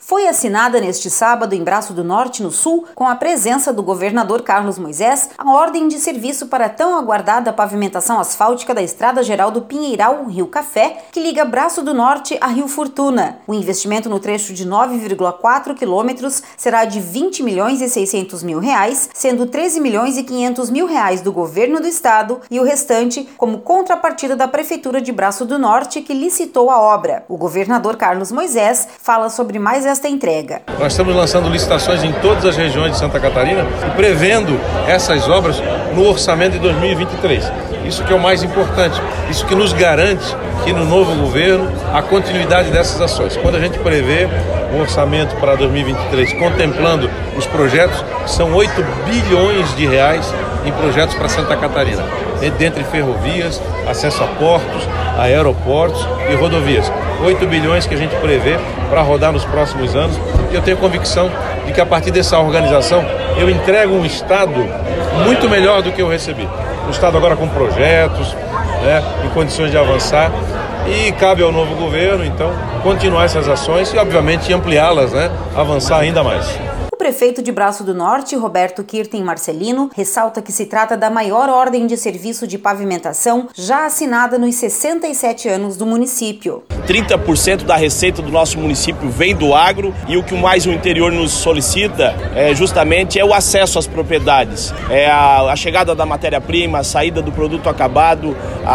foi assinada neste sábado em Braço do Norte, no Sul, com a presença do governador Carlos Moisés, a ordem de serviço para a tão aguardada pavimentação asfáltica da Estrada Geral do Pinheiral, Rio Café, que liga Braço do Norte a Rio Fortuna. O investimento no trecho de 9,4 quilômetros será de R$ 20.600.000, sendo R$ 13.500.000 do governo do estado e o restante como contrapartida da Prefeitura de Braço do Norte, que licitou a obra. O governador Carlos Moisés fala sobre mais esta entrega. Nós estamos lançando licitações em todas as regiões de Santa Catarina e prevendo essas obras no orçamento de 2023. Isso que é o mais importante, isso que nos garante que no novo governo a continuidade dessas ações. Quando a gente prevê um orçamento para 2023 contemplando os projetos, são 8 bilhões de reais em projetos para Santa Catarina, dentre ferrovias, acesso a portos, a aeroportos e rodovias. 8 bilhões que a gente prevê para rodar nos próximos anos. E eu tenho convicção de que a partir dessa organização eu entrego um Estado muito melhor do que eu recebi. Um Estado agora com projetos, em condições de avançar. E cabe ao novo governo, então, continuar essas ações e, obviamente, ampliá-las, avançar ainda mais. O prefeito de Braço do Norte, Roberto Kirten Marcelino, ressalta que se trata da maior ordem de serviço de pavimentação já assinada nos 67 anos do município. 30% da receita do nosso município vem do agro e o que mais o interior nos solicita justamente é o acesso às propriedades. É a chegada da matéria-prima, a saída do produto acabado,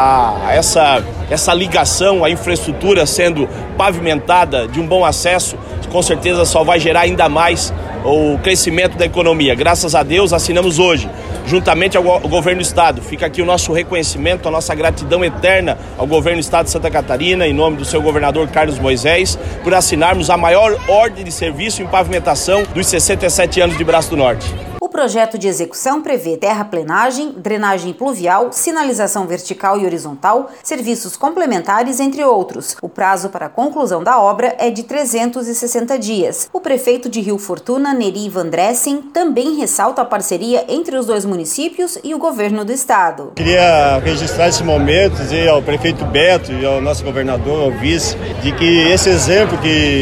essa ligação, a infraestrutura sendo pavimentada de um bom acesso, com certeza só vai gerar ainda mais o crescimento da economia. Graças a Deus, assinamos hoje, juntamente ao governo do estado. Fica aqui o nosso reconhecimento, a nossa gratidão eterna ao governo do estado de Santa Catarina, em nome do seu governador Carlos Moisés, por assinarmos a maior ordem de serviço em pavimentação dos 67 anos de Braço do Norte. O projeto de execução prevê terraplenagem, drenagem pluvial, sinalização vertical e horizontal, serviços complementares, entre outros. O prazo para a conclusão da obra é de 360 dias. O prefeito de Rio Fortuna, Neri Vandressen, também ressalta a parceria entre os dois municípios e o governo do estado. Queria registrar esse momento, dizer ao prefeito Beto e ao nosso governador, ao vice, de que esse exemplo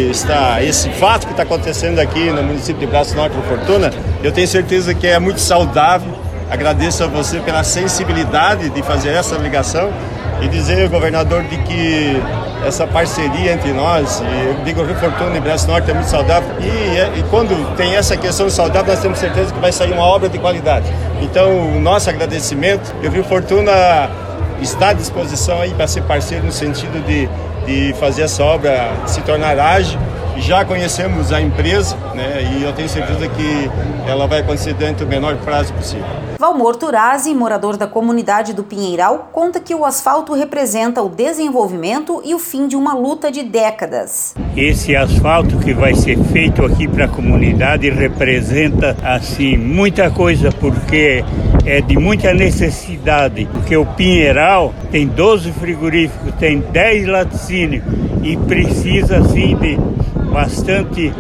esse fato que está acontecendo aqui no município de Braço do Norte, Rio Fortuna, eu tenho certeza que é muito saudável. Agradeço a você pela sensibilidade de fazer essa ligação e dizer ao governador de que essa parceria entre nós, eu digo Rio Fortuna e Braço do Norte, é muito saudável e quando tem essa questão saudável, nós temos certeza que vai sair uma obra de qualidade. Então, o nosso agradecimento, e o Rio Fortuna está à disposição aí para ser parceiro no sentido de fazer essa obra se tornar ágil. Já conhecemos a empresa, e eu tenho certeza que ela vai acontecer dentro do menor prazo possível. Valmor Turazzi, morador da comunidade do Pinheiral, conta que o asfalto representa o desenvolvimento e o fim de uma luta de décadas. Esse asfalto que vai ser feito aqui para a comunidade representa assim muita coisa, porque é de muita necessidade, porque o Pinheiral tem 12 frigoríficos, tem 10 laticínios e precisa assim de bastante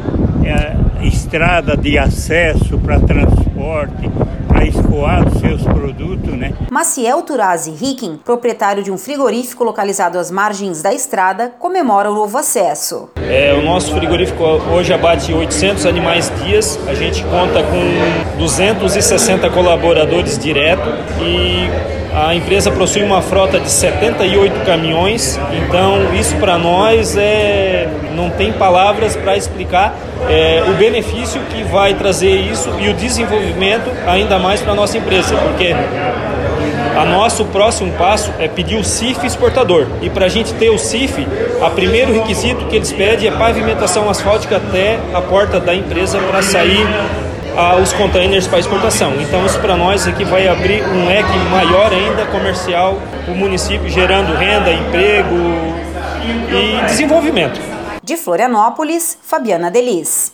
estrada de acesso para transporte, para escoar os seus produtos, Maciel Turazzi Ricken, proprietário de um frigorífico localizado às margens da estrada, comemora o novo acesso. O nosso frigorífico hoje abate 800 animais dias, a gente conta com 260 colaboradores direto e a empresa possui uma frota de 78 caminhões, então isso para nós não tem palavras para explicar o benefício que vai trazer isso e o desenvolvimento ainda mais para a nossa empresa, porque nosso próximo passo é pedir o CIF exportador. E para a gente ter o CIF, o primeiro requisito que eles pedem é pavimentação asfáltica até a porta da empresa para sair os containers para exportação. Então isso para nós aqui vai abrir um leque maior ainda comercial para o município, gerando renda, emprego e desenvolvimento. De Florianópolis, Fabiana Delis.